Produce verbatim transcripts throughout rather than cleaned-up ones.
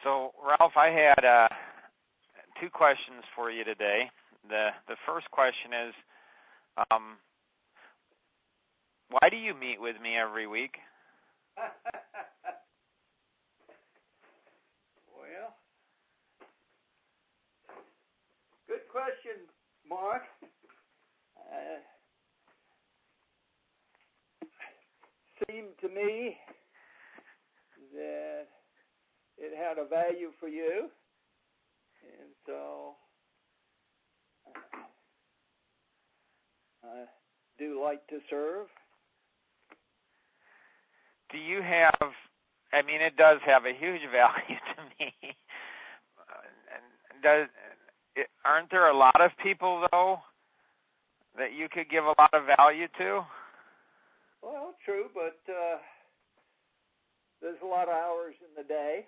So, Ralph, I had uh, two questions for you today. The the first question is, um, why do you meet with me every week? Well, good question, Mark. Uh, seemed to me that it had a value for you, and so I do like to serve. Do you have, I mean, it does have a huge value to me. Does, it, aren't there a lot of people, though, that you could give a lot of value to? Well, true, but uh, there's a lot of hours in the day.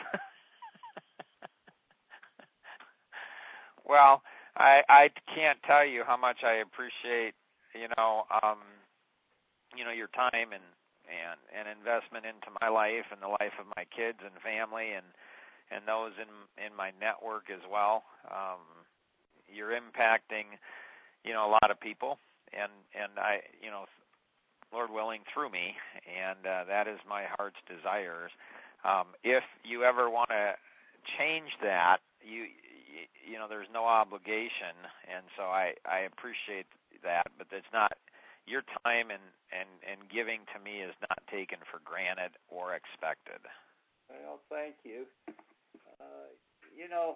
Well, I I can't tell you how much I appreciate, you know, um, you know, your time and, and, and investment into my life and the life of my kids and family and, and those in in my network as well. Um, you're impacting, you know, a lot of people, and, and I, you know, Lord willing, through me, and uh, that is my heart's desires. Um, if you ever want to change that, you, you you know, there's no obligation, and so I, I appreciate that, but it's not, your time and, and, and giving to me is not taken for granted or expected. Well, thank you. Uh, you know,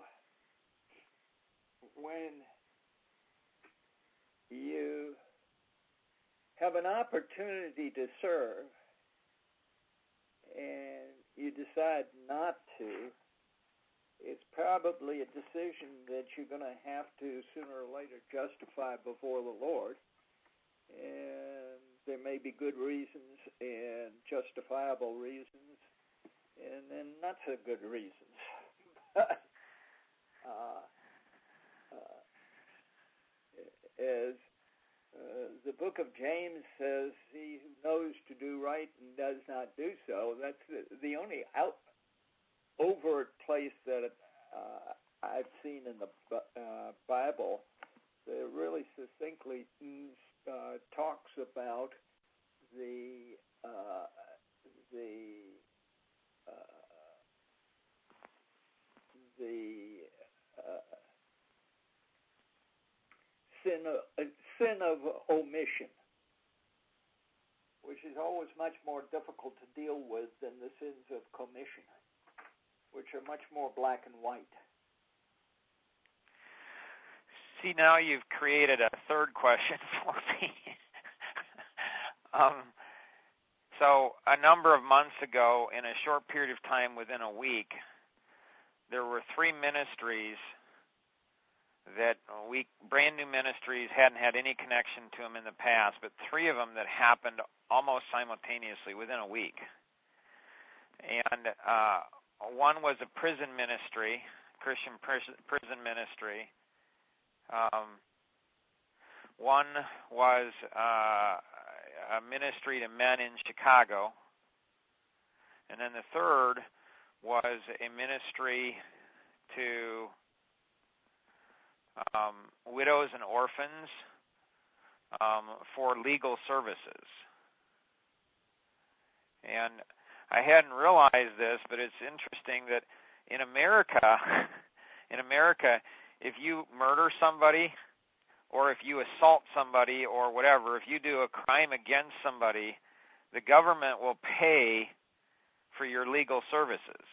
when you have an opportunity to serve and you decide not to, it's probably a decision that you're going to have to sooner or later justify before the Lord. And there may be good reasons and justifiable reasons, and then not so good reasons. uh, uh, as uh, the book of James says, he who knows to do right and does not do so, that's the, the only out, overt place that uh, I've seen in the uh, Bible that really succinctly uh, talks about the uh, the uh, the uh, sin of, uh, sin of omission, which is always much more difficult to deal with than the sins of commission, which are much more black and white. See, now you've created a third question for me. um, so a number of months ago, in a short period of time, within a week, there were three ministries that we, brand new ministries, hadn't had any connection to them in the past, but three of them that happened almost simultaneously within a week. And uh, one was a prison ministry, Christian prison ministry. Um, one was uh, a ministry to men in Chicago. And then the third was a ministry to um, widows and orphans um, for legal services. And I hadn't realized this, but it's interesting that in America, in America, if you murder somebody or if you assault somebody or whatever, if you do a crime against somebody, the government will pay for your legal services.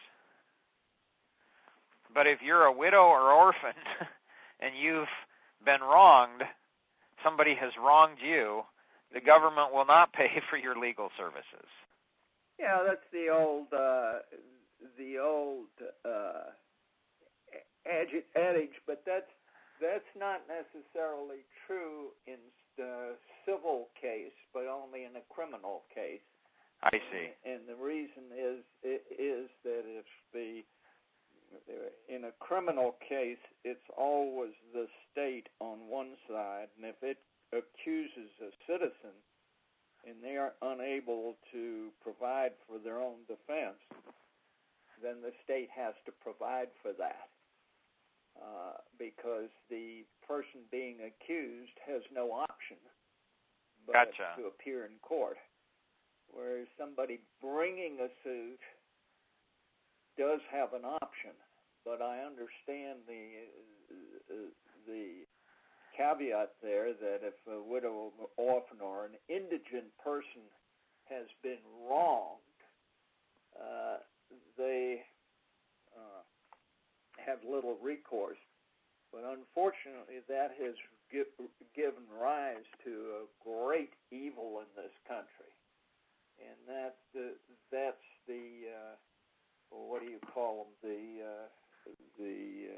But if you're a widow or orphan and you've been wronged, somebody has wronged you, the government will not pay for your legal services. Yeah, that's the old, uh, the old uh, adage, but that's that's not necessarily true in the civil case, but only in a criminal case. I see. And, and the reason is is that if the in a criminal case, it's always the state on one side, and if it accuses a citizen and they are unable to provide for their own defense, then the state has to provide for that uh, because the person being accused has no option but gotcha. to appear in court. Whereas somebody bringing a suit does have an option, but I understand the uh, the caveat there that if a widow, orphan, or an indigent person has been wronged, uh, they uh, have little recourse. But unfortunately, that has give, given rise to a great evil in this country, and that uh, that's the uh, what do you call them? The uh, the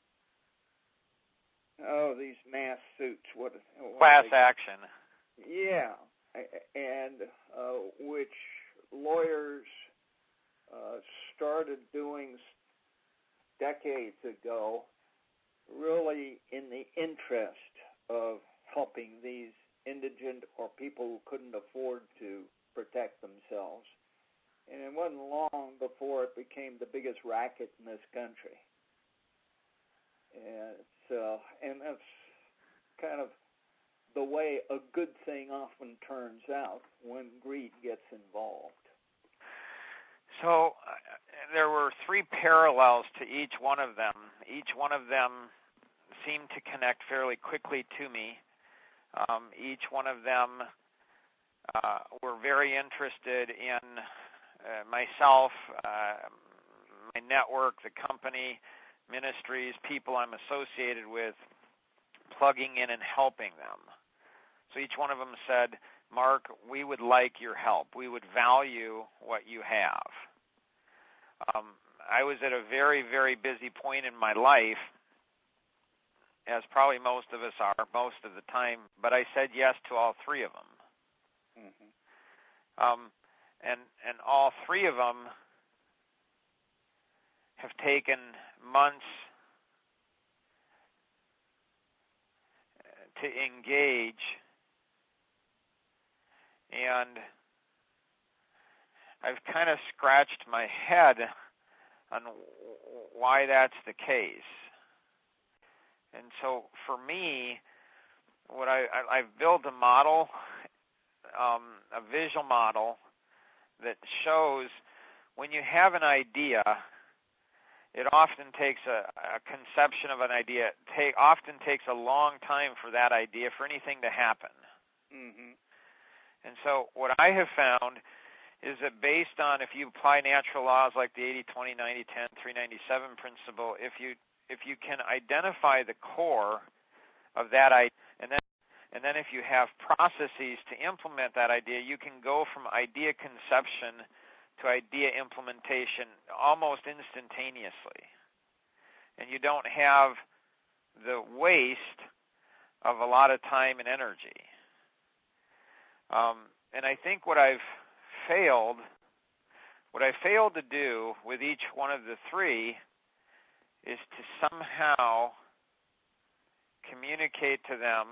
uh, oh, these mass suits. What, what class they, action? Yeah, and uh, which lawyers uh, started doing decades ago, really in the interest of helping these indigent or people who couldn't afford to protect themselves. And it wasn't long before it became the biggest racket in this country. And so, and that's kind of the way a good thing often turns out when greed gets involved. So uh, there were three parallels to each one of them. Each one of them seemed to connect fairly quickly to me. Um, each one of them uh, were very interested in uh, myself, uh, my network, the company, ministries, people I'm associated with, plugging in and helping them. So each one of them said, Mark, we would like your help. We would value what you have. Um, I was at a very, very busy point in my life, as probably most of us are most of the time, but I said yes to all three of them. Mm-hmm. Um, and, and all three of them have taken months to engage, and I've kind of scratched my head on why that's the case. And so for me, what I, I, I've built a model, um, a visual model that shows when you have an idea, it often takes a, a conception of an idea. It take, often takes a long time for that idea, for anything to happen. Mm-hmm. And so what I have found is that based on, if you apply natural laws like the eighty twenty, ninety ten, three ninety-seven principle, if you if you can identify the core of that idea, and then and then if you have processes to implement that idea, you can go from idea conception to idea implementation almost instantaneously. And you don't have the waste of a lot of time and energy. Um, and I think what I've failed, what I failed to do with each one of the three is to somehow communicate to them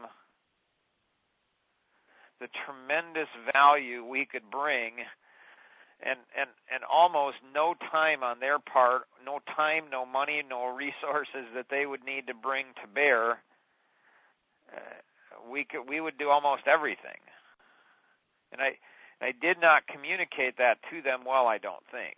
the tremendous value we could bring, and, and, and almost no time on their part, no time, no money, no resources that they would need to bring to bear. Uh, we could, we would do almost everything. And I, I did not communicate that to them well, I don't think.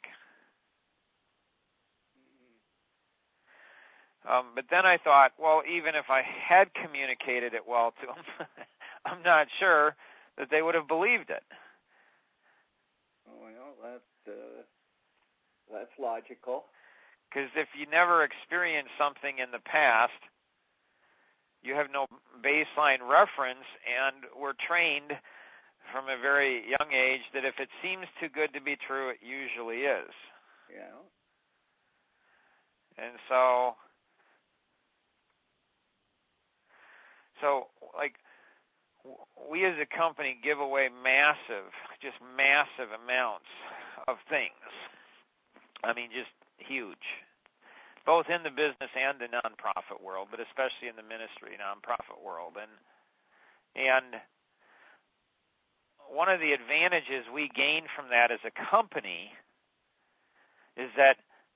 Um, but then I thought, well, even if I had communicated it well to them, I'm not sure that they would have believed it. Well, that, uh, that's logical. Because if you never experienced something in the past, you have no baseline reference, and we're trained from a very young age that if it seems too good to be true, it usually is. Yeah. And so, so like, we as a company give away massive, just massive amounts of things. I mean, just huge, both in the business and the nonprofit world, but especially in the ministry nonprofit world. And and one of the advantages we gain from that as a company is that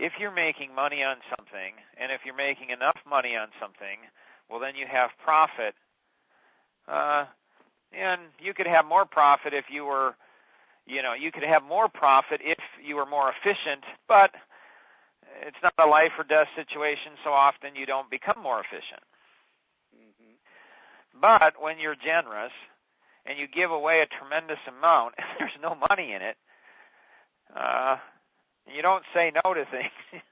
if you're making money on something, and if you're making enough money on something, well, then you have profit. Uh, and you could have more profit if you were, you know, you could have more profit if you were more efficient, but it's not a life or death situation, so often you don't become more efficient. Mm-hmm. But when you're generous and you give away a tremendous amount and there's no money in it, uh, you don't say no to things.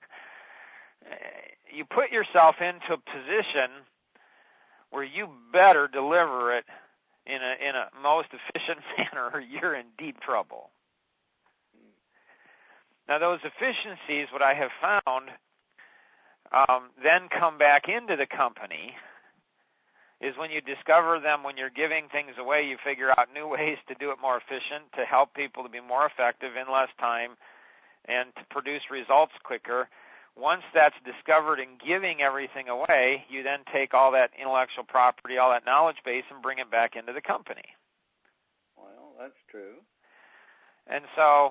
You put yourself into a position where you better deliver it in a in a most efficient manner or you're in deep trouble. Now, those efficiencies, what I have found, um, then come back into the company, is when you discover them, when you're giving things away, you figure out new ways to do it more efficient, to help people to be more effective in less time, and to produce results quicker. Once that's discovered in giving everything away, you then take all that intellectual property, all that knowledge base, and bring it back into the company. Well, that's true. And so...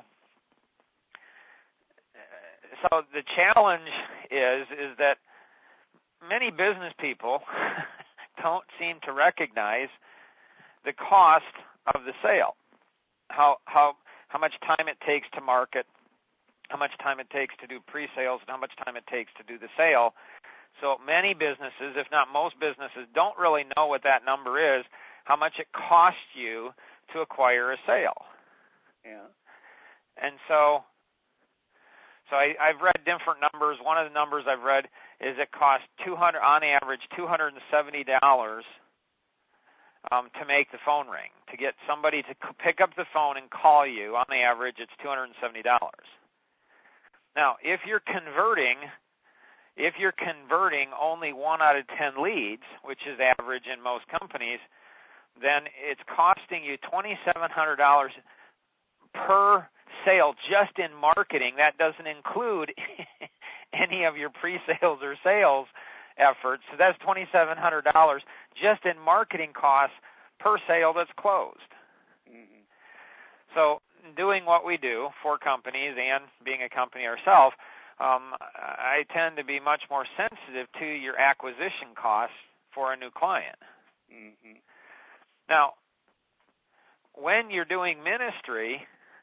So the challenge is is that many business people don't seem to recognize the cost of the sale, how how how much time it takes to market, how much time it takes to do pre-sales, and how much time it takes to do the sale. So many businesses, if not most businesses, don't really know what that number is, how much it costs you to acquire a sale. Yeah. And so... So I, I've read different numbers. One of the numbers I've read is it costs two hundred, on average, two hundred seventy dollars um, to make the phone ring. To get somebody to pick up the phone and call you, on the average, it's two hundred seventy dollars. Now, if you're converting, if you're converting only one out of ten leads, which is average in most companies, then it's costing you twenty-seven hundred dollars per sale just in marketing. That doesn't include any of your pre-sales or sales efforts. So that's twenty-seven hundred dollars just in marketing costs per sale that's closed. Mm-hmm. So doing what we do for companies and being a company ourselves, um, I tend to be much more sensitive to your acquisition costs for a new client. Mm-hmm. Now, when you're doing ministry,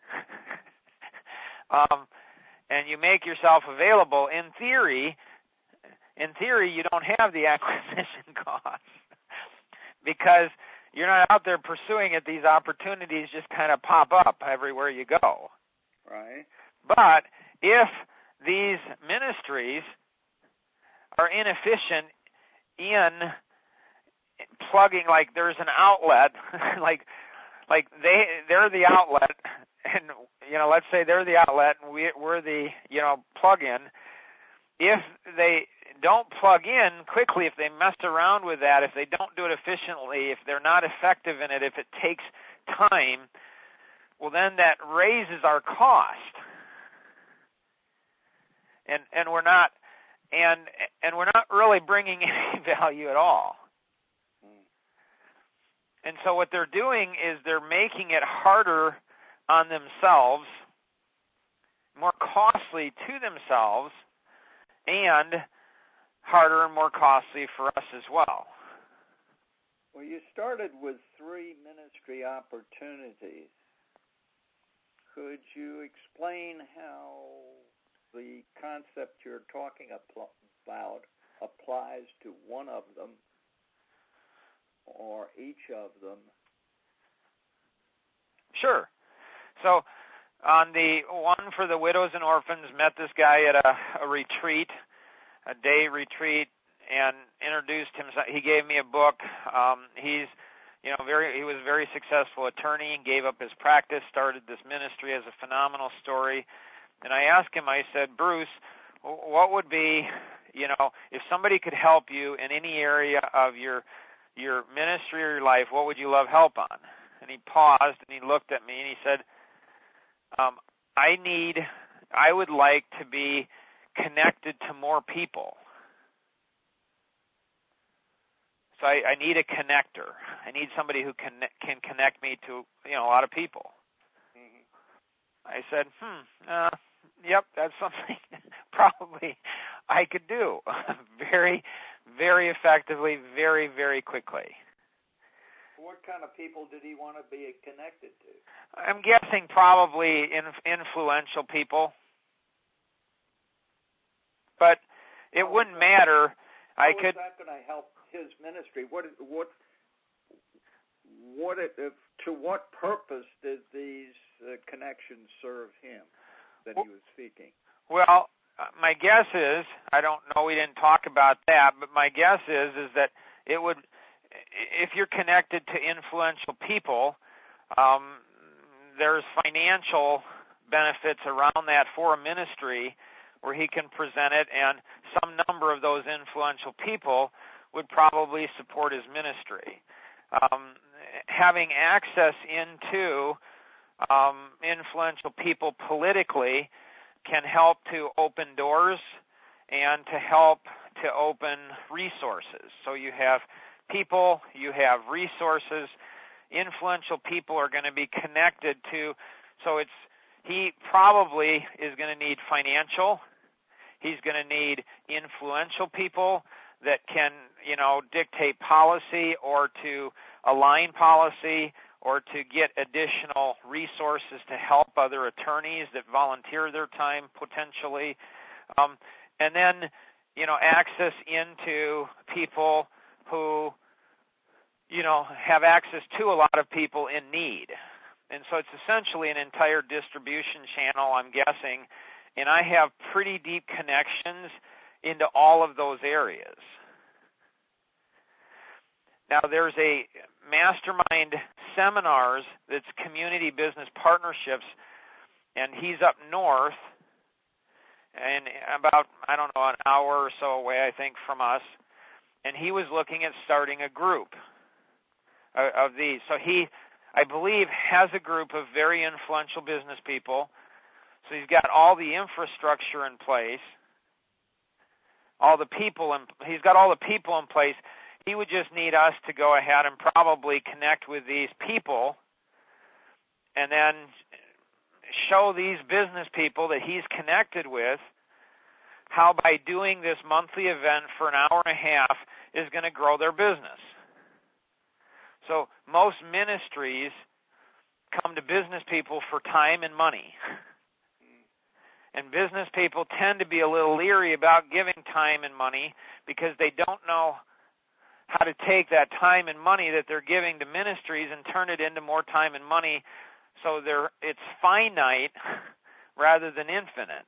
um, and you make yourself available, in theory, in theory, you don't have the acquisition costs because you're not out there pursuing it. These opportunities just kind of pop up everywhere you go. Right. But if these ministries are inefficient in plugging, like there's an outlet, like like they they're the outlet. And, you know, let's say they're the outlet and we, we're the, you know, plug-in. If they don't plug in quickly, if they mess around with that, if they don't do it efficiently, if they're not effective in it, if it takes time, well, then that raises our cost. And and we're not and and we're not really bringing any value at all. And so what they're doing is they're making it harder on themselves, more costly to themselves, and harder and more costly for us as well. Well, you started with three ministry opportunities. Could you explain how the concept you're talking about applies to one of them or each of them? Sure. So on the one for the widows and orphans, met this guy at a, a retreat, a day retreat, and introduced himself. He gave me a book. Um, he's, you know, very. He was a very successful attorney. Gave up his practice, started this ministry as a phenomenal story. And I asked him. I said, Bruce, what would be, you know, if somebody could help you in any area of your your ministry or your life, what would you love help on? And he paused and he looked at me and he said, um, I need, I would like to be connected to more people. So I, I need a connector. I need somebody who can can connect me to, you know, a lot of people. Mm-hmm. I said, hmm, uh, yep, that's something probably I could do very, very effectively, very, very quickly. What kind of people did he want to be connected to? I'm guessing probably in, influential people. But it how wouldn't that, matter. How I is could. that going to help his ministry? What, what, what? It, to what purpose did these uh, connections serve him that he was seeking? Well, my guess is, I don't know, we didn't talk about that, but my guess is is that it would, if you're connected to influential people, um, there's financial benefits around that for a ministry where he can present it, and some number of those influential people would probably support his ministry. Um, having access into um, influential people politically can help to open doors and to help to open resources. So you have people, you have resources. Influential people are going to be connected to, so it's he probably is going to need financial. He's going to need influential people that can, you know, dictate policy or to align policy or to get additional resources to help other attorneys that volunteer their time potentially. Um, and then, you know, access into people who, you know, have access to a lot of people in need. And so it's essentially an entire distribution channel, I'm guessing, and I have pretty deep connections into all of those areas. Now, there's a mastermind seminars that's community business partnerships, and he's up north, and about, I don't know, an hour or so away, I think, from us, and he was looking at starting a group of these. So he, I believe, has a group of very influential business people. So he's got all the infrastructure in place, all the people, in, he's got all the people in place. He would just need us to go ahead and probably connect with these people and then show these business people that he's connected with how by doing this monthly event for an hour and a half is going to grow their business. So most ministries come to business people for time and money. And business people tend to be a little leery about giving time and money because they don't know how to take that time and money that they're giving to ministries and turn it into more time and money so they're, it's finite rather than infinite.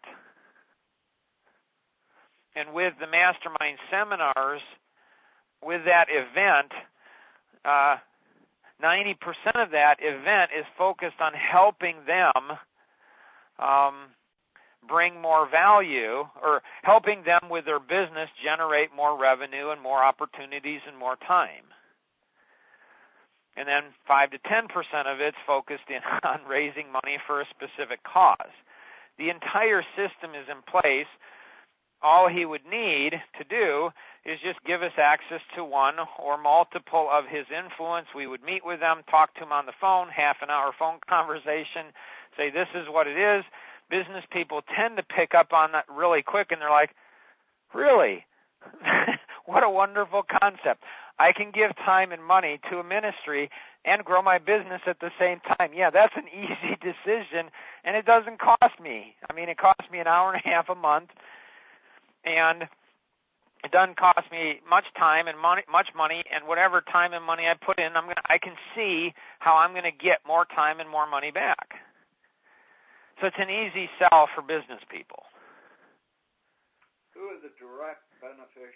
And with the mastermind seminars, with that event, uh, ninety percent of that event is focused on helping them um, bring more value, or helping them with their business generate more revenue and more opportunities and more time. And then five to ten percent of it's focused in on raising money for a specific cause. The entire system is in place. All he would need to do is just give us access to one or multiple of his influence. We would meet with them, talk to him on the phone, half an hour phone conversation, say this is what it is. Business people tend to pick up on that really quick, and they're like, really? What a wonderful concept. I can give time and money to a ministry and grow my business at the same time. Yeah, that's an easy decision, and it doesn't cost me. I mean, it costs me an hour and a half a month, and it doesn't cost me much time and money, much money, and whatever time and money I put in, I'm gonna, I can see how I'm going to get more time and more money back. So it's an easy sell for business people. Who are the direct beneficiaries?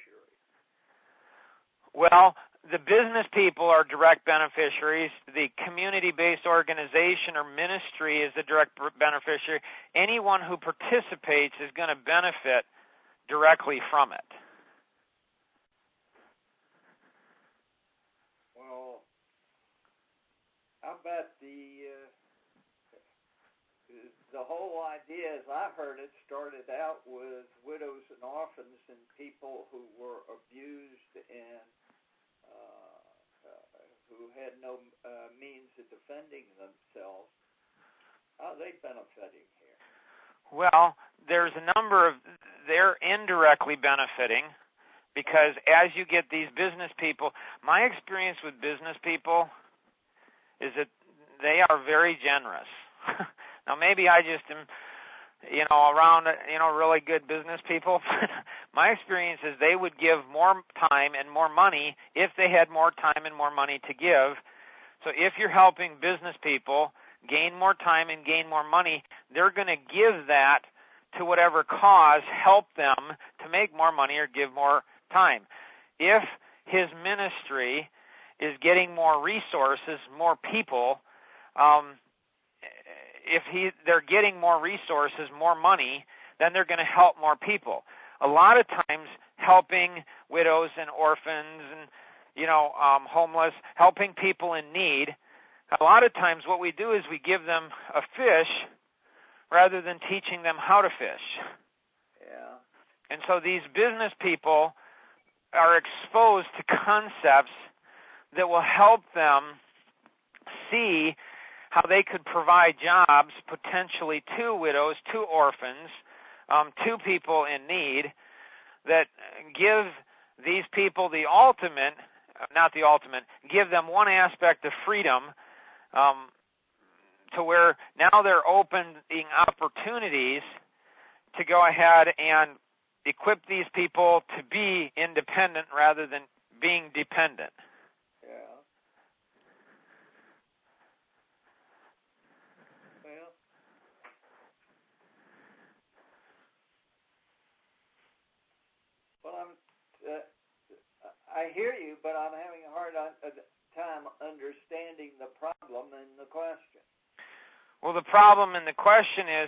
Well, the business people are direct beneficiaries. The community-based organization or ministry is the direct beneficiary. Anyone who participates is going to benefit directly from it. Well, how about the uh, the whole idea, as I heard it, started out with widows and orphans and people who were abused and uh, uh, who had no uh, means of defending themselves. How are they benefiting here? Well, there's a number of they're indirectly benefiting, because as you get these business people, my experience with business people is that they are very generous. Now, maybe I just am, you know, around, you know, really good business people. My experience is they would give more time and more money if they had more time and more money to give. So if you're helping business people gain more time and gain more money, they're going to give that to whatever cause help them to make more money or give more time. If his ministry is getting more resources, more people, um, if he they're getting more resources, more money, then they're going to help more people. A lot of times helping widows and orphans and, you know, um, homeless, helping people in need, a lot of times what we do is we give them a fish rather than teaching them how to fish. Yeah. And so these business people are exposed to concepts that will help them see how they could provide jobs potentially to widows, to orphans, um, to people in need, that give these people the ultimate, not the ultimate, give them one aspect of freedom, um, to where now they're opening opportunities to go ahead and equip these people to be independent rather than being dependent. Yeah. Well, well, I'm. Uh, I hear you, but I'm having a hard time understanding the problem and the question. Well, the problem and the question is,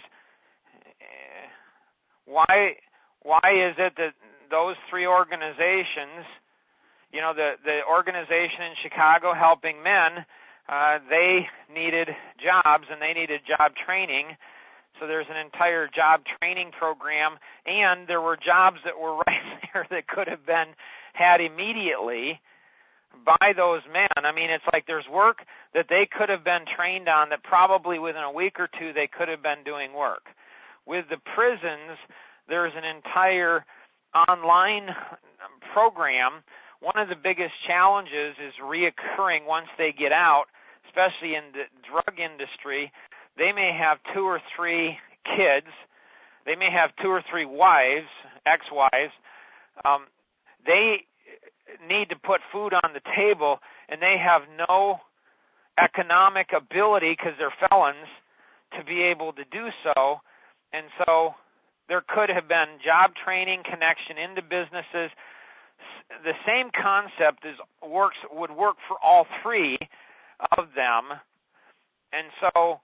why why is it that those three organizations, you know, the, the organization in Chicago helping men, uh, they needed jobs and they needed job training. So there's an entire job training program, and there were jobs that were right there that could have been had immediately by those men. I mean, it's like there's work that they could have been trained on that probably within a week or two they could have been doing work. With the prisons, there's an entire online program. One of the biggest challenges is reoccurring once they get out, especially in the drug industry. They may have two or three kids. They may have two or three wives, ex-wives. Um, they need to put food on the table, and they have no economic ability, because they're felons, to be able to do so. And so there could have been job training, connection into businesses. The same concept is works would work for all three of them. And so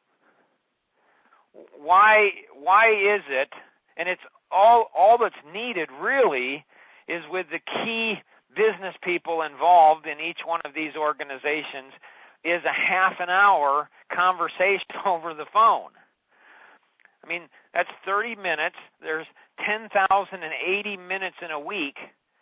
why why is it, and it's all all that's needed really is with the key business people involved in each one of these organizations is a half an hour conversation over the phone. I mean, that's thirty minutes. There's ten thousand eighty minutes in a week.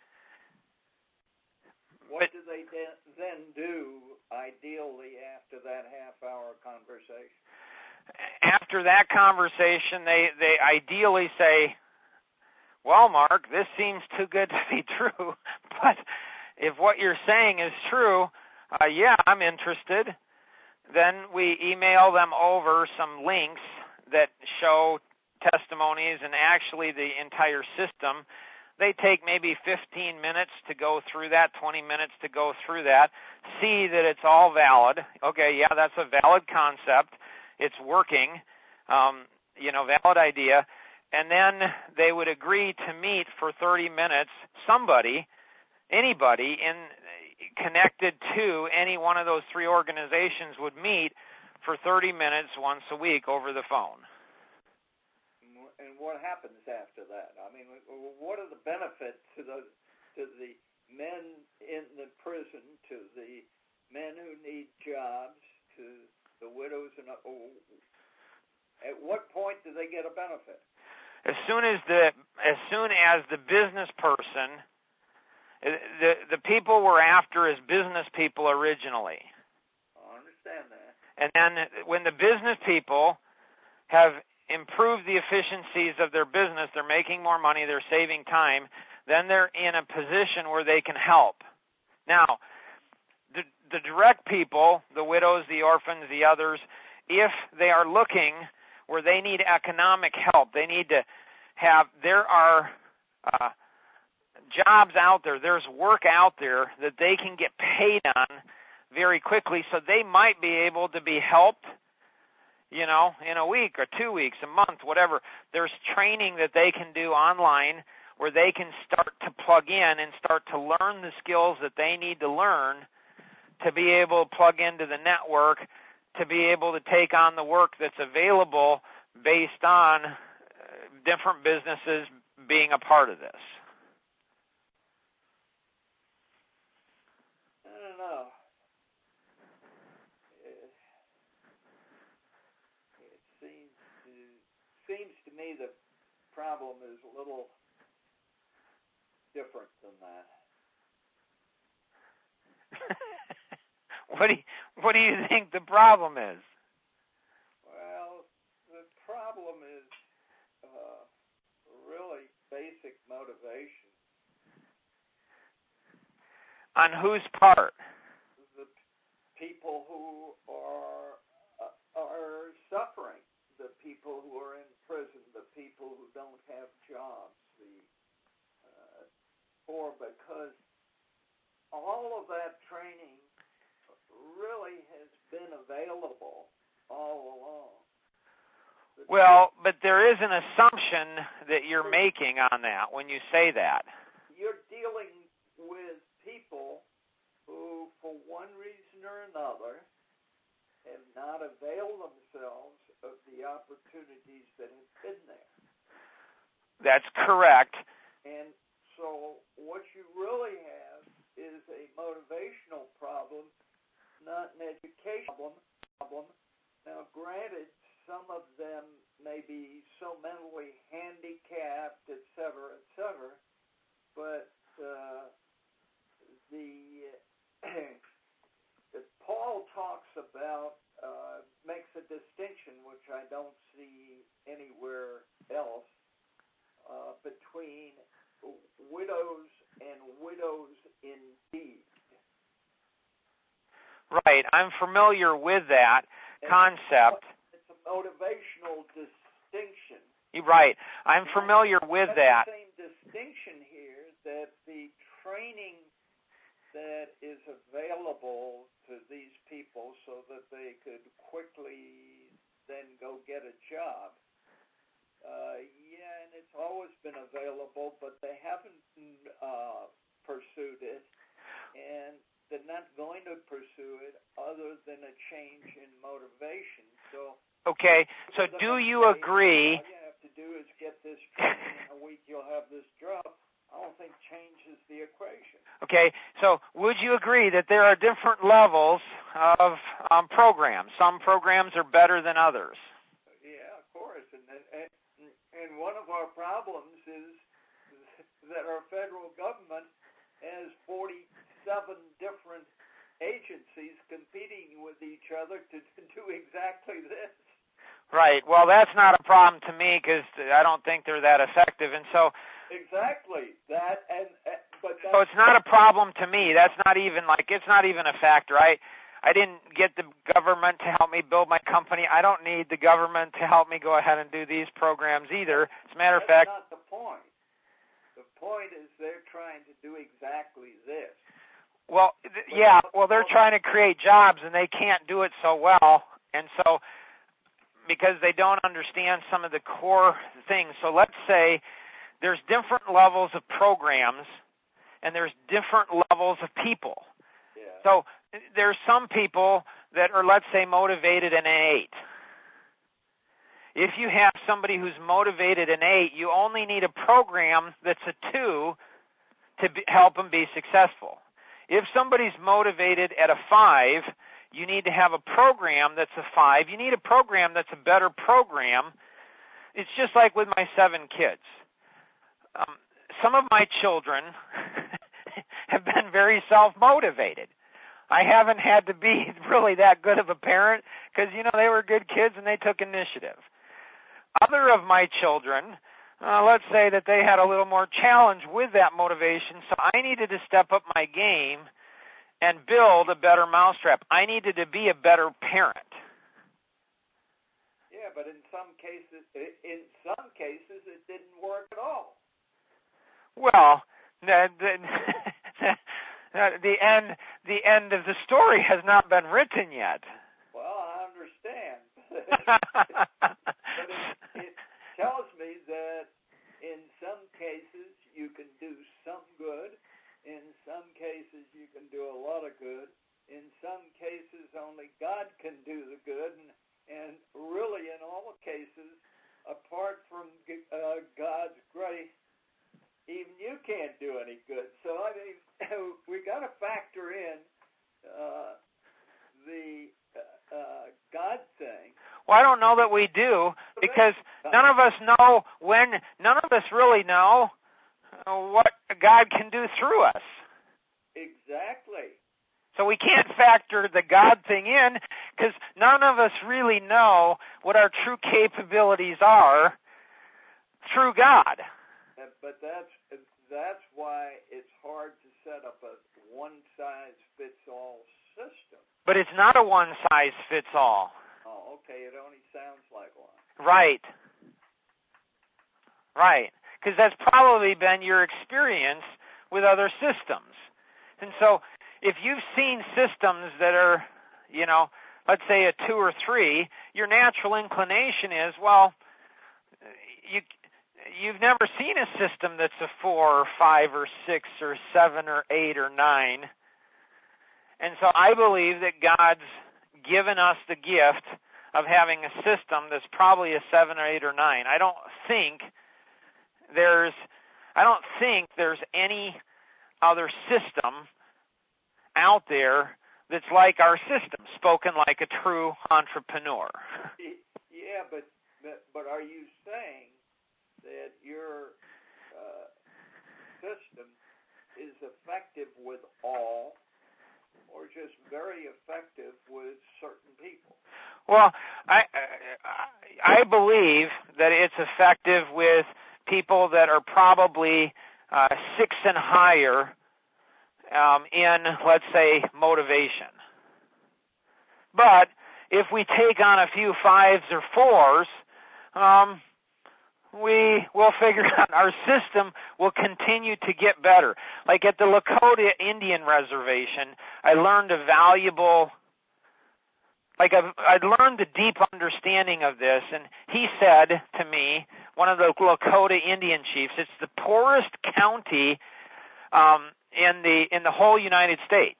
What but, do they then do, ideally, after that half-hour conversation? After that conversation, they, they ideally say, well, Mark, this seems too good to be true, but if what you're saying is true, uh, yeah, I'm interested. Then we email them over some links that show testimonies and actually the entire system. They take maybe fifteen minutes to go through that, twenty minutes to go through that, see that it's all valid. Okay, yeah, that's a valid concept. It's working, um, you know, valid idea. And then they would agree to meet for thirty minutes, somebody, anybody in connected to any one of those three organizations would meet for thirty minutes once a week over the phone. And what happens after that? I mean, what are the benefits to the to the men in the prison, to the men who need jobs, to the widows, and oh, at what point do they get a benefit? As soon as the as soon as the business person, the the people we're after is business people originally. I understand that. And then when the business people have improve the efficiencies of their business, they're making more money, they're saving time, then they're in a position where they can help. Now, the, the direct people, the widows, the orphans, the others, if they are looking where they need economic help, they need to have, there are uh, jobs out there, there's work out there that they can get paid on very quickly, so they might be able to be helped, you know, in a week or two weeks, a month, whatever. There's training that they can do online where they can start to plug in and start to learn the skills that they need to learn to be able to plug into the network, to be able to take on the work that's available based on uh, different businesses being a part of this. I don't know. It, it seems to, seems to me the problem is a little different than that. What do you, what do you think the problem is? Well, the problem is uh, really basic motivation. On whose part? The people who are uh, are suffering, the people who are in prison, the people who don't have jobs, the uh, or because all of that training really has been available all along. The Well, but there is an assumption that you're making on that when you say that. You're dealing with people who, for one reason or another, have not availed themselves of the opportunities that have been there. That's correct. And so what you really have is a motivational problem, not an education problem. Now, granted, some of them may be so mentally handicapped, et cetera, et cetera, but uh, the Paul talks about, uh, makes a distinction, which I don't see anywhere else, uh, between widows and widows indeed. Right. I'm familiar with that and concept. It's a motivational distinction. You're right. I'm familiar with that. The same distinction here, that the training that is available to these people so that they could quickly then go get a job. Uh, yeah, and it's always been available, but they haven't uh, pursued it, and they're not going to pursue it other than a change in motivation. So, okay, so do you agree? All you have to do is get this training in a week, you'll have this job. I don't think changes the equation. Okay, so would you agree that there are different levels of um, programs? Some programs are better than others. Yeah, of course, and and, and one of our problems is that our federal government has forty-seven different agencies competing with each other to, to do exactly this. Right. Well, that's not a problem to me because I don't think they're that effective, and so. Exactly that, and, and but that's, so it's not a problem to me. That's not even like it's not even a factor. I I didn't get the government to help me build my company. I don't need the government to help me go ahead and do these programs either. As a matter of fact, that's not the point. The point is they're trying to do exactly this. Well, th- yeah. Well, they're trying to create jobs, and they can't do it so well, and so because they don't understand some of the core things. So let's say there's different levels of programs, and there's different levels of people. Yeah. So there's some people that are, let's say, motivated in an eight. If you have somebody who's motivated in eight, you only need a program that's a two to be, help them be successful. If somebody's motivated at a five, you need to have a program that's a five. You need a program that's a better program. It's just like with my seven kids. Um, some of my children have been very self-motivated. I haven't had to be really that good of a parent because, you know, they were good kids and they took initiative. other of my children, uh, let's say that they had a little more challenge with that motivation, so I needed to step up my game and build a better mousetrap. I needed to be a better parent. Yeah, but in some cases, in some cases, it didn't work at all. Well, the, the, the end the end of the story has not been written yet. Well, I understand. But it, it tells me that in some cases you can do some good. In some cases you can do a lot of good. In some cases only God can do the good. And, and really in all cases, apart from uh, God's grace, even you can't do any good. So, I mean, we got to factor in uh, the uh, uh, God thing. Well, I don't know that we do, because none of us know when, none of us really know what God can do through us. Exactly. So we can't factor the God thing in, because none of us really know what our true capabilities are through God. But that's that's why it's hard to set up a one-size-fits-all system. But it's not a one-size-fits-all. Oh, okay. It only sounds like one. Right. Right. Because that's probably been your experience with other systems. And so if you've seen systems that are, you know, let's say a two or three, your natural inclination is, well, you, you've never seen a system that's a four or five or six or seven or eight or nine. And so I believe that God's given us the gift of having a system that's probably a seven or eight or nine. I don't think there's, I don't think there's any other system out there that's like our system, spoken like a true entrepreneur. Yeah, but but, but are you saying that your uh, system is effective with all, or just very effective with certain people? Well, I I believe that it's effective with people that are probably uh, six and higher um, in, let's say, motivation. But if we take on a few fives or fours, um, we will figure out our system will continue to get better. Like at the Lakota Indian Reservation, I learned a valuable, like I've, I learned the deep understanding of this, and he said to me, one of the Lakota Indian chiefs, it's the poorest county um, in the in the whole United States.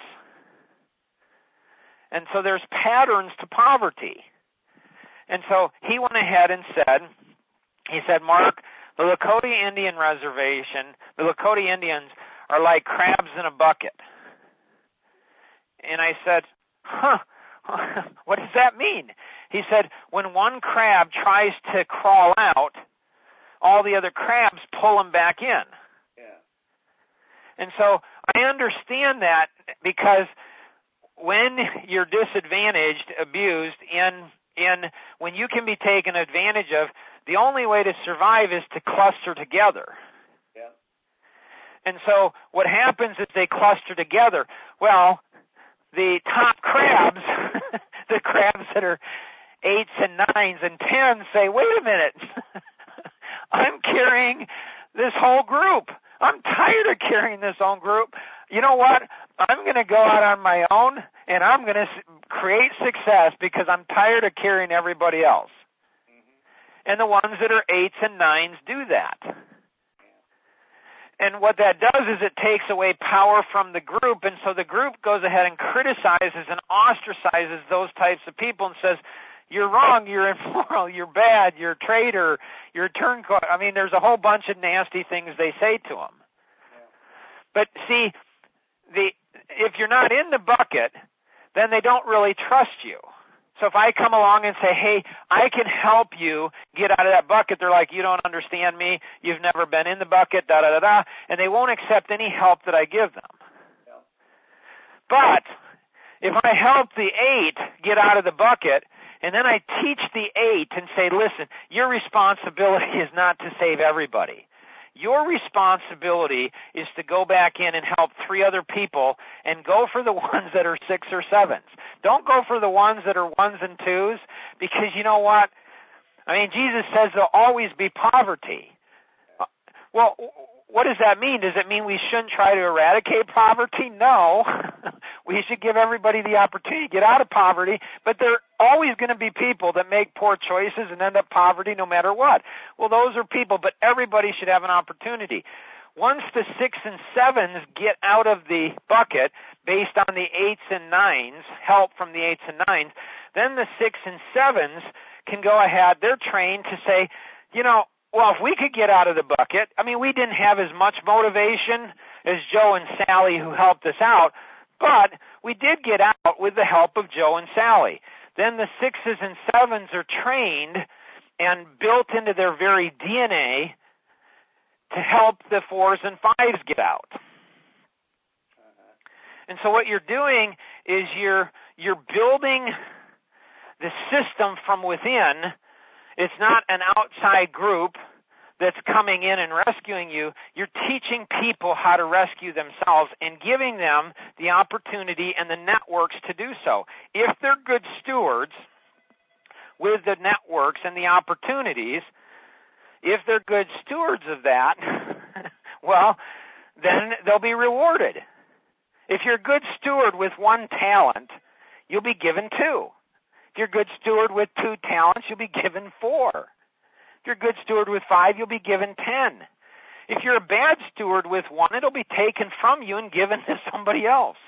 And so there's patterns to poverty. And so he went ahead and said, he said, Mark, the Lakota Indian Reservation, the Lakota Indians are like crabs in a bucket. And I said, huh, what does that mean? He said, when one crab tries to crawl out, all the other crabs pull him back in. Yeah. And so I understand that, because when you're disadvantaged, abused, in in when you can be taken advantage of, the only way to survive is to cluster together. Yeah. And so what happens is they cluster together. Well, the top crabs, the crabs that are eights and nines and tens say, wait a minute, I'm carrying this whole group. I'm tired of carrying this whole group. You know what? I'm going to go out on my own, and I'm going to create success because I'm tired of carrying everybody else. Mm-hmm. And the ones that are eights and nines do that. Yeah. And what that does is it takes away power from the group, and so the group goes ahead and criticizes and ostracizes those types of people and says, you're wrong, you're immoral, you're bad, you're a traitor, you're a turncoat. I mean, there's a whole bunch of nasty things they say to them. Yeah. But see, the if you're not in the bucket, then they don't really trust you. So if I come along and say, hey, I can help you get out of that bucket, they're like, you don't understand me, you've never been in the bucket, da-da-da-da, and they won't accept any help that I give them. Yeah. But if I help the eight get out of the bucket, And then I teach the eight and say, listen, your responsibility is not to save everybody. Your responsibility is to go back in and help three other people and go for the ones that are six or sevens. Don't go for the ones that are ones and twos, because you know what? I mean, Jesus says there'll always be poverty. Well, what does that mean? Does it mean we shouldn't try to eradicate poverty? No. We should give everybody the opportunity to get out of poverty, but there are always going to be people that make poor choices and end up poverty no matter what. Well, those are people, but everybody should have an opportunity. Once the six and sevens get out of the bucket based on the eights and nines, help from the eights and nines, then the six and sevens can go ahead. They're trained to say, you know, well, if we could get out of the bucket, I mean, we didn't have as much motivation as Joe and Sally who helped us out, but we did get out with the help of Joe and Sally. Then the sixes and sevens are trained and built into their very D N A to help the fours and fives get out. And so what you're doing is you're you're building the system from within. It's not an outside group that's coming in and rescuing you. You're teaching people how to rescue themselves and giving them the opportunity and the networks to do so. If they're good stewards with the networks and the opportunities, if they're good stewards of that, well, then they'll be rewarded. If you're a good steward with one talent, you'll be given two. If you're a good steward with two talents, you'll be given four. If you're a good steward with five, you'll be given ten. If you're a bad steward with one, it'll be taken from you and given to somebody else.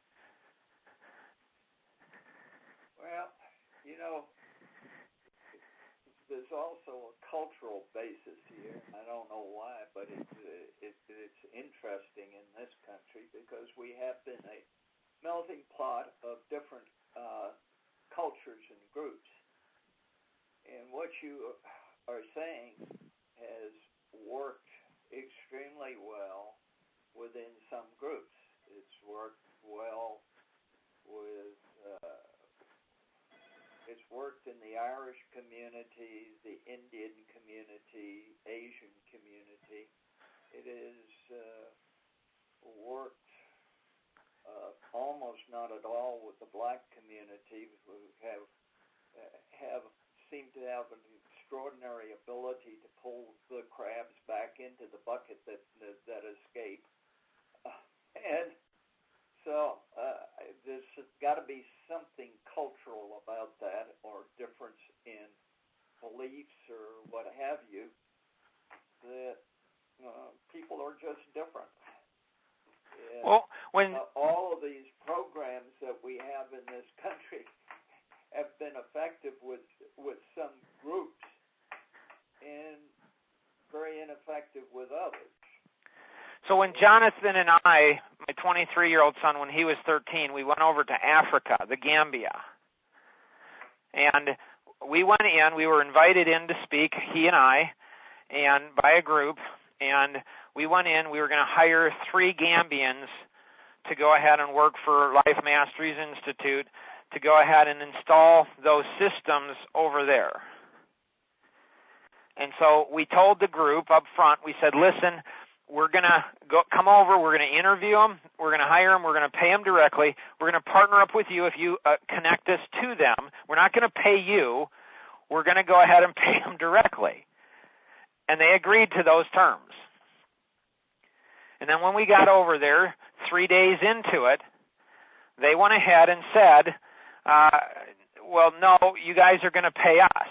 Well, you know, there's also a cultural basis here. I don't know why, but it's, it, it's interesting in this country because we have been a melting pot of different uh, cultures and groups. And what you are saying has worked extremely well within some groups. It's worked well with, uh, it's worked in the Irish community, the Indian community, Asian community. It has uh, worked Uh, almost not at all with the black community, who have uh, have seem to have an extraordinary ability to pull the crabs back into the bucket that that, that escape. Uh, and so uh, there's got to be something cultural about that, or difference in beliefs or what have you, that uh, people are just different. And, well, when uh, all of these programs that we have in this country have been effective with with some groups and very ineffective with others. So when Jonathan and I, my twenty-three-year-old son, when he was thirteen, we went over to Africa, the Gambia. And we went in, we were invited in to speak, he and I, and by a group, and we went in, we were going to hire three Gambians to go ahead and work for Life Masteries Institute to go ahead and install those systems over there. And so we told the group up front, we said, listen, we're going to go come over, we're going to interview them, we're going to hire them, we're going to pay them directly, we're going to partner up with you if you uh, connect us to them. We're not going to pay you, we're going to go ahead and pay them directly. And they agreed to those terms. And then when we got over there, three days into it, they went ahead and said, uh, well, no, you guys are going to pay us.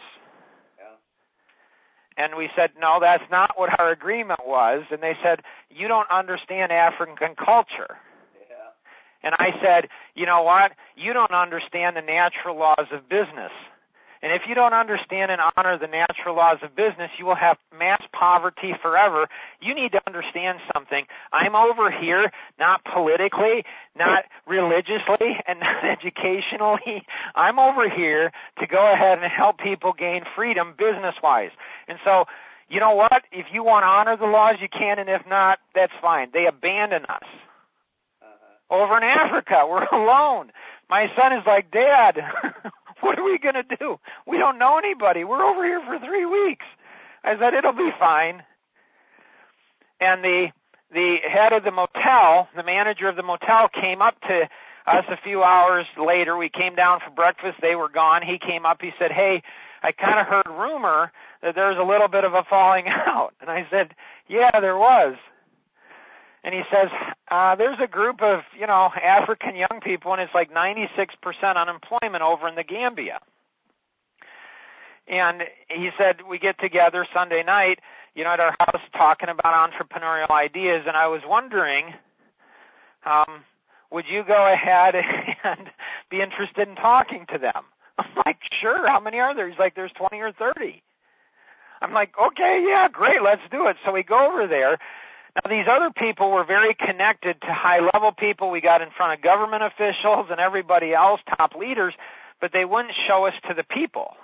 Yeah. And we said, no, that's not what our agreement was. And they said, you don't understand African culture. Yeah. And I said, you know what? You don't understand the natural laws of business. And if you don't understand and honor the natural laws of business, you will have mass poverty forever. You need to understand something. I'm over here not politically, not religiously, and not educationally. I'm over here to go ahead and help people gain freedom business-wise. And so, you know what? If you want to honor the laws, you can, and if not, that's fine. They abandon us. Uh-huh. Over in Africa, we're alone. My son is like, Dad, What are we going to do? We don't know anybody. We're over here for three weeks. I said, it'll be fine. And the the head of the motel, the manager of the motel, came up to us a few hours later. We came down for breakfast. They were gone. He came up. He said, hey, I kind of heard rumor that there's a little bit of a falling out. And I said, yeah, there was. And he says, uh, there's a group of, you know, African young people, and it's like ninety-six percent unemployment over in the Gambia. And he said, we get together Sunday night, you know, at our house talking about entrepreneurial ideas, and I was wondering, um, would you go ahead and be interested in talking to them? I'm like, sure, how many are there? He's like, there's twenty or thirty. I'm like, okay, yeah, great, let's do it. So we go over there. Now, these other people were very connected to high-level people. We got in front of government officials and everybody else, top leaders, but they wouldn't show us to the people,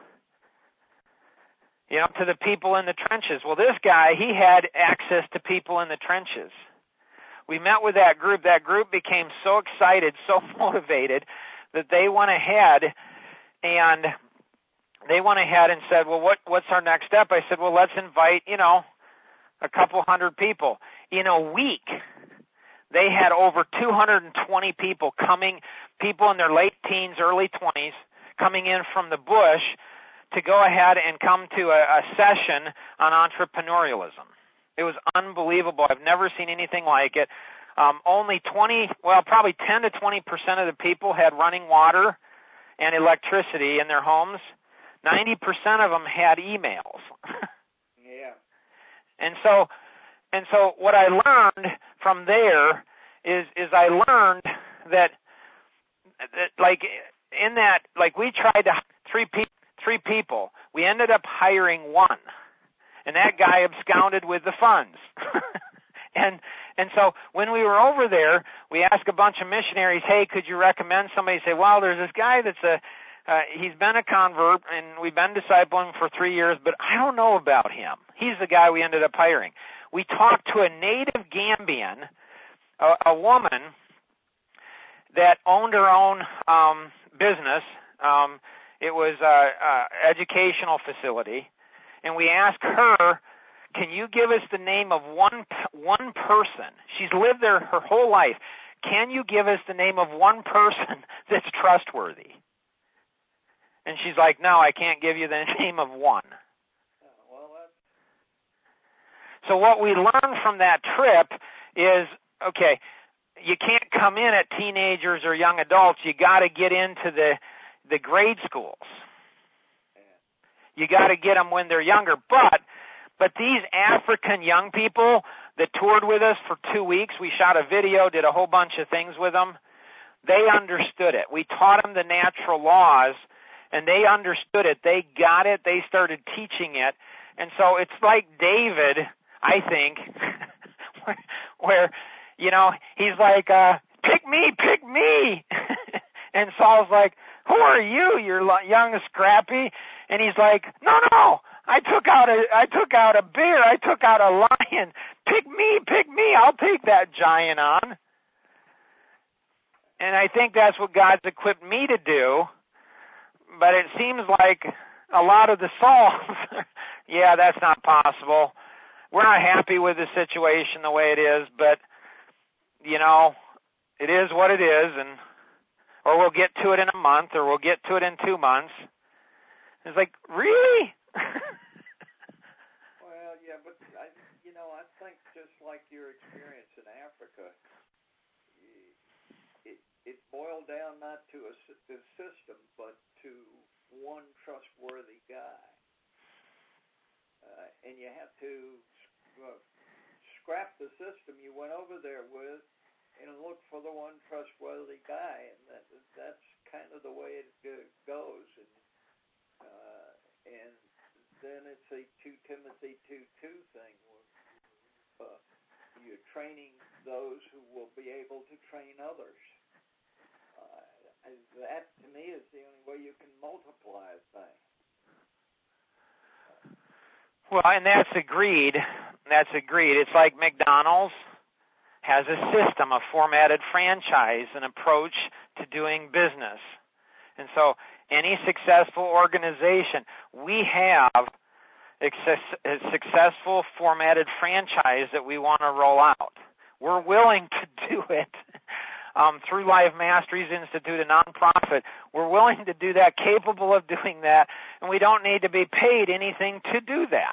you know, to the people in the trenches. Well, this guy, he had access to people in the trenches. We met with that group. That group became so excited, so motivated, that they went ahead and they went ahead and said, well, what, what's our next step? I said, well, let's invite, you know, a couple hundred people. In a week, they had over two hundred twenty people coming, people in their late teens, early twenties, coming in from the bush to go ahead and come to a, a session on entrepreneurialism. It was unbelievable. I've never seen anything like it. Um, only twenty, well, probably ten to twenty percent of the people had running water and electricity in their homes. ninety percent of them had emails. Yeah. And so, and so what I learned from there is, is I learned that, that like in that, like we tried to three people, three people. We ended up hiring one, and that guy absconded with the funds. and and so when we were over there, we asked a bunch of missionaries, hey, could you recommend somebody? Say, well, there's this guy that's a uh, he's been a convert, and we've been discipling for three years, but I don't know about him. He's the guy we ended up hiring. We talked to a native Gambian, a, a woman that owned her own um, business. Um, it was an educational facility, and we asked her, can you give us the name of one one person? She's lived there her whole life. Can you give us the name of one person that's trustworthy? And she's like, no, I can't give you the name of one. So what we learned from that trip is, okay, you can't come in at teenagers or young adults. You got to get into the the grade schools. You got to get them when they're younger. But but these African young people that toured with us for two weeks, we shot a video, did a whole bunch of things with them. They understood it. We taught them the natural laws, and they understood it. They got it. They started teaching it. And so it's like David, I think, where, where, you know, he's like, uh, pick me, pick me. And Saul's like, who are you? You're young and scrappy. And he's like, no, no, I took out a, I took out a bear. I took out a lion. Pick me, pick me. I'll take that giant on. And I think that's what God's equipped me to do. But it seems like a lot of the Sauls, yeah, that's not possible. We're not happy with the situation the way it is, but, you know, it is what it is, and or we'll get to it in a month, or we'll get to it in two months. It's like, really? Well, yeah, but, I, you know, I think just like your experience in Africa, it, it boiled down not to a, a system, but to one trustworthy guy. Uh, and you have to uh, scrap the system you went over there with and look for the one trustworthy guy, and that that's kind of the way it goes. And uh, and then it's a two Timothy two two thing where uh, you're training those who will be able to train others. Uh, that to me is the only way you can multiply a thing. Well, and that's agreed. That's agreed. It's like McDonald's has a system, a formatted franchise, an approach to doing business. And so any successful organization, we have a successful formatted franchise that we want to roll out. We're willing to do it um, through Life Masteries Institute, a nonprofit. We're willing to do that, capable of doing that, and we don't need to be paid anything to do that.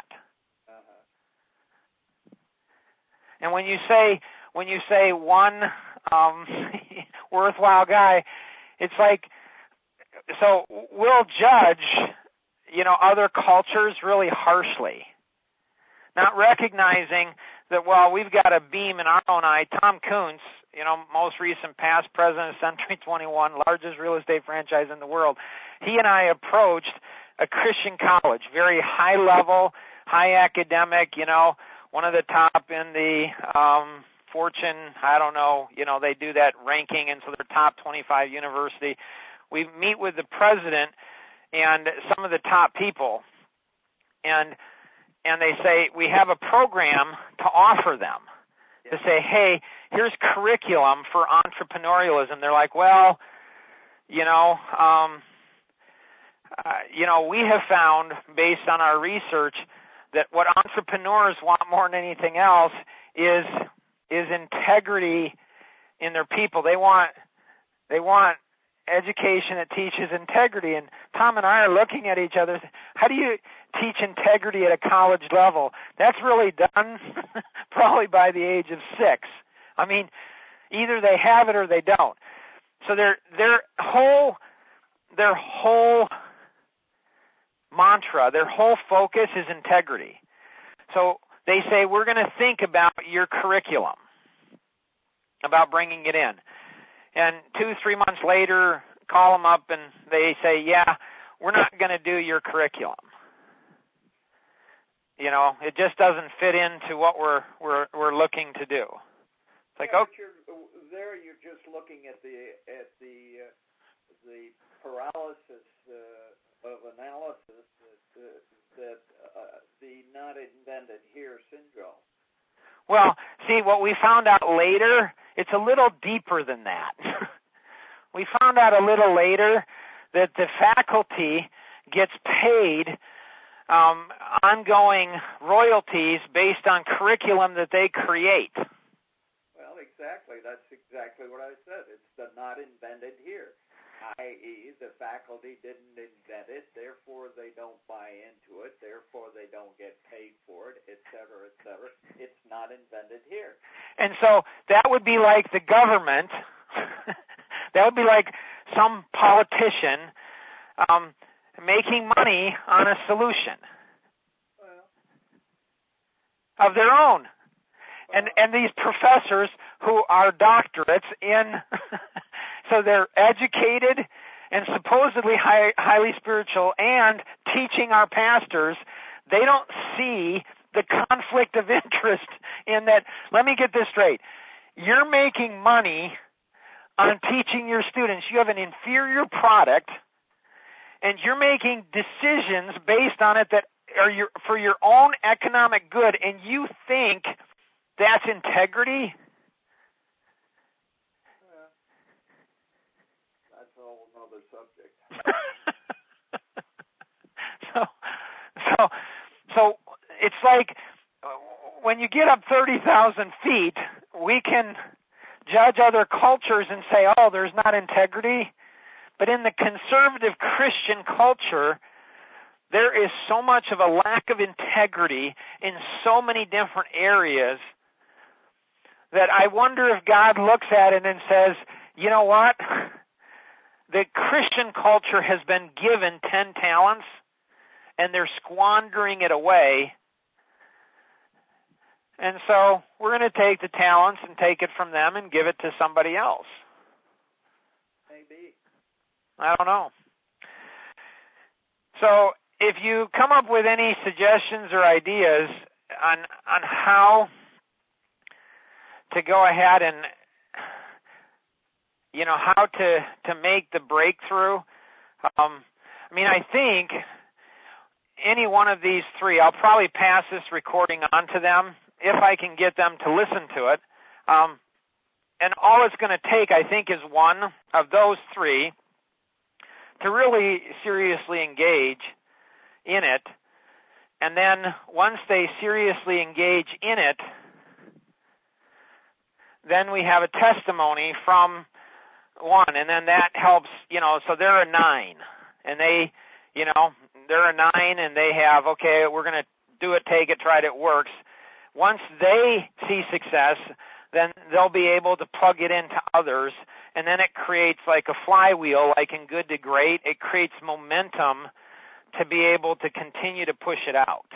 Uh-huh. And when you say when you say one um, worthwhile guy, it's like, so we'll judge, you know, other cultures really harshly, not recognizing that, well, we've got a beam in our own eye. Tom Kuntz, you know, most recent past president of Century twenty-one, largest real estate franchise in the world, he and I approached a Christian college, very high level, high academic, you know, one of the top in the um, Fortune, I don't know, you know, they do that ranking, and so they're top twenty-five university. We meet with the president and some of the top people, and and they say, we have a program to offer them, to say, hey, here's curriculum for entrepreneurialism. They're like, well, you know, um, uh, you know, we have found, based on our research, that what entrepreneurs want more than anything else is is integrity in their people. They want they want education that teaches integrity. And Tom and I are looking at each other. How do you teach integrity at a college level? That's really done probably by the age of six. I mean, either they have it or they don't. So their their whole their whole mantra, their whole focus is integrity. So they say, we're going to think about your curriculum, about bringing it in. And two, three months later, call them up and they say, yeah, we're not going to do your curriculum. You know, it just doesn't fit into what we're we're we're looking to do. It's like, yeah, okay, you're, there you're just looking at the at the uh, the paralysis uh, of analysis that uh, that uh, the not invented here syndrome. Well, see, what we found out later, it's a little deeper than that. We found out a little later that the faculty gets paid um, ongoing royalties based on curriculum that they create. Well, exactly. That's exactly what I said. It's the not invented here, that is the faculty didn't invent it, therefore they don't buy into it, therefore they don't get paid for it, et cetera, et cetera. It's not invented here. And so that would be like the government, that would be like some politician um, making money on a solution well, of their own. Well, and and these professors who are doctorates in, so they're educated and supposedly high, highly spiritual and teaching our pastors, they don't see the conflict of interest in that. Let me get this straight. You're making money on teaching your students. You have an inferior product, and you're making decisions based on it that are your, for your own economic good, and you think that's integrity? Uh, that's a whole other subject. so, so, so it's like when you get up thirty thousand feet, we can judge other cultures and say, oh, there's not integrity. But in the conservative Christian culture, there is so much of a lack of integrity in so many different areas that I wonder if God looks at it and says, you know what? The Christian culture has been given ten talents, and they're squandering it away. And so we're going to take the talents and take it from them and give it to somebody else. Maybe. I don't know. So if you come up with any suggestions or ideas on on how to go ahead and, you know, how to, to make the breakthrough, um, I mean, I think any one of these three, I'll probably pass this recording on to them if I can get them to listen to it. Um, and all it's going to take, I think, is one of those three to really seriously engage in it. And then once they seriously engage in it, then we have a testimony from one, and then that helps, you know, so they're a nine, and they, you know, they're a nine, and they have, okay, we're going to do it, take it, try it, it works. Once they see success, then they'll be able to plug it into others, and then it creates like a flywheel, like in Good to Great. It creates momentum to be able to continue to push it out.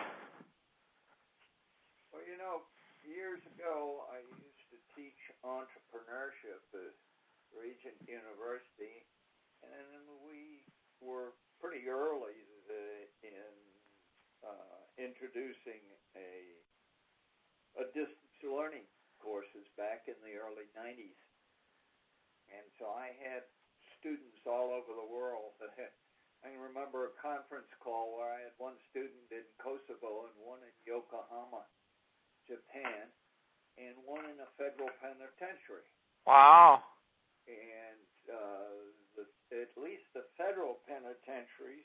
Well, you know, years ago, I used to teach entrepreneurship at Regent University, and we were pretty early in uh, introducing a, a distance learning courses back in the early nineties. And so I had students all over the world. I can remember a conference call where I had one student in Kosovo and one in Yokohama, Japan, and one in a federal penitentiary. Wow. And uh, the, at least the federal penitentiaries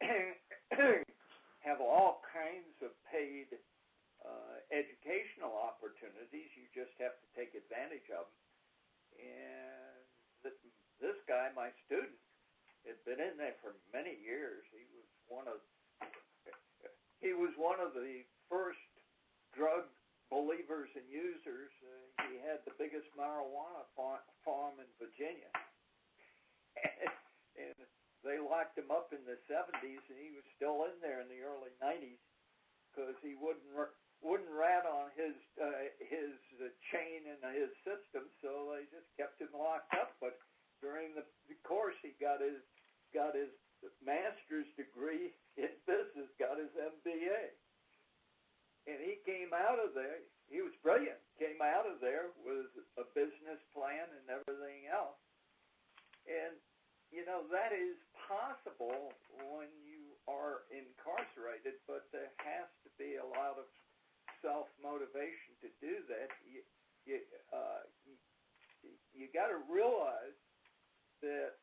have all kinds of paid uh, educational opportunities. You just have to take advantage of them. And this, this guy, my student, had been in there for many years. He was one of he was one of the first drug believers and users. Uh, he had the biggest marijuana farm, farm in Virginia, and, and they locked him up in the seventies, and he was still in there in the early nineties because he wouldn't wouldn't rat on his uh, his uh, chain and his system, so they just kept him locked up. But during the, the course, he got his got his master's degree in business, got his M B A. And he came out of there, he was brilliant, came out of there with a business plan and everything else. And, you know, that is possible when you are incarcerated, but there has to be a lot of self-motivation to do that. You, you, uh, you, you got to realize that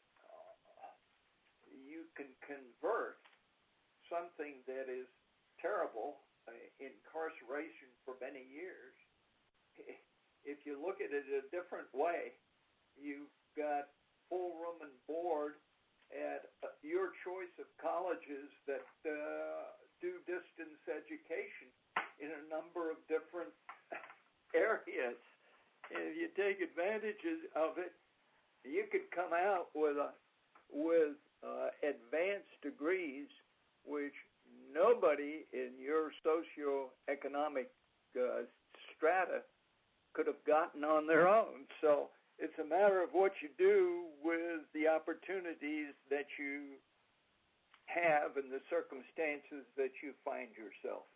you can convert something that is terrible, uh, incarceration for many years. If you look at it a different way, you've got full room and board at uh, your choice of colleges that uh, do distance education in a number of different areas. And if you take advantages of it, you could come out with a with uh, advanced degrees, which nobody in your socioeconomic uh, strata could have gotten on their own. So it's a matter of what you do with the opportunities that you have and the circumstances that you find yourself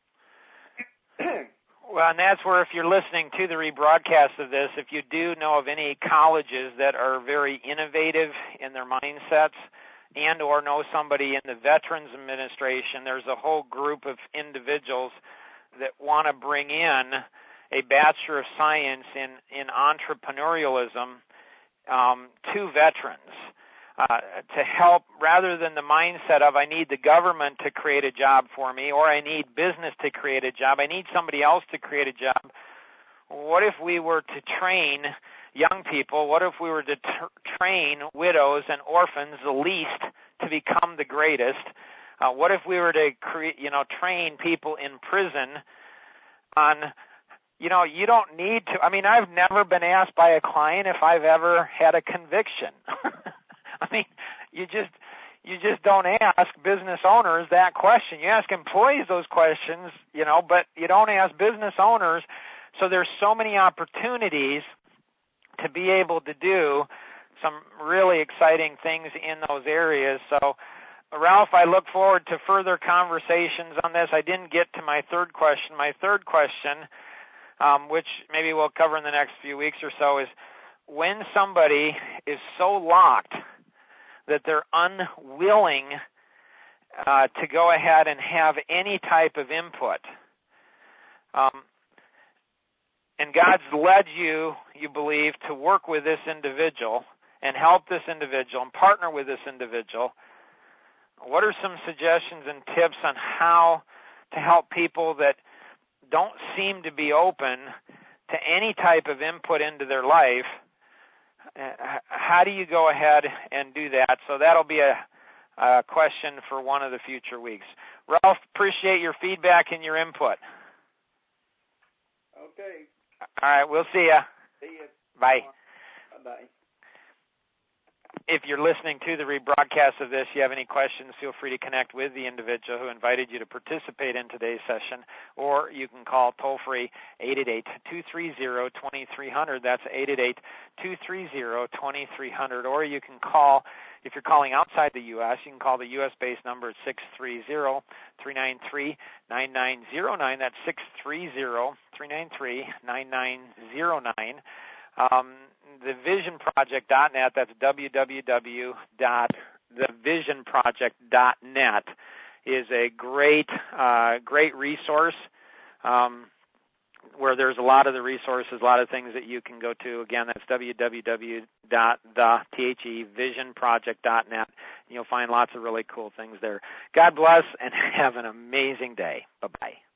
in. Well, and that's where if you're listening to the rebroadcast of this, if you do know of any colleges that are very innovative in their mindsets and or know somebody in the Veterans Administration, there's a whole group of individuals that want to bring in a Bachelor of Science in, in entrepreneurialism um, to veterans uh, to help, rather than the mindset of I need the government to create a job for me or I need business to create a job, I need somebody else to create a job. What if we were to train young people? What if we were to t- train widows and orphans, the least, to become the greatest? Uh, what if we were to create, you know, train people in prison on, you know, you don't need to. I mean, I've never been asked by a client if I've ever had a conviction. I mean, you just you just don't ask business owners that question. You ask employees those questions, you know, but you don't ask business owners. So there's so many opportunities to be able to do some really exciting things in those areas. So, Ralph, I look forward to further conversations on this. I didn't get to my third question. My third question, um, which maybe we'll cover in the next few weeks or so, is when somebody is so locked that they're unwilling uh, to go ahead and have any type of input. Um, and God's led you, you believe, to work with this individual, and help this individual and partner with this individual, what are some suggestions and tips on how to help people that don't seem to be open to any type of input into their life? How do you go ahead and do that? So that'll be a, a question for one of the future weeks. Ralph, appreciate your feedback and your input. Okay. All right, we'll see you. See you. Bye. Bye-bye. If you're listening to the rebroadcast of this, you have any questions, feel free to connect with the individual who invited you to participate in today's session, or you can call toll-free eight eight eight, two three zero, two three zero zero. That's eight eight eight, two three zero, two three zero zero. Or you can call, if you're calling outside the U S, you can call the U S-based number at six three zero, three nine three, nine nine zero nine. That's six three zero, three nine three, nine nine zero nine. Um, the vision project dot net, that's w w w dot the vision project dot net, is a great, uh, great resource um, where there's a lot of the resources, a lot of things that you can go to. Again, that's w w w dot the vision project dot net. You'll find lots of really cool things there. God bless and have an amazing day. Bye-bye.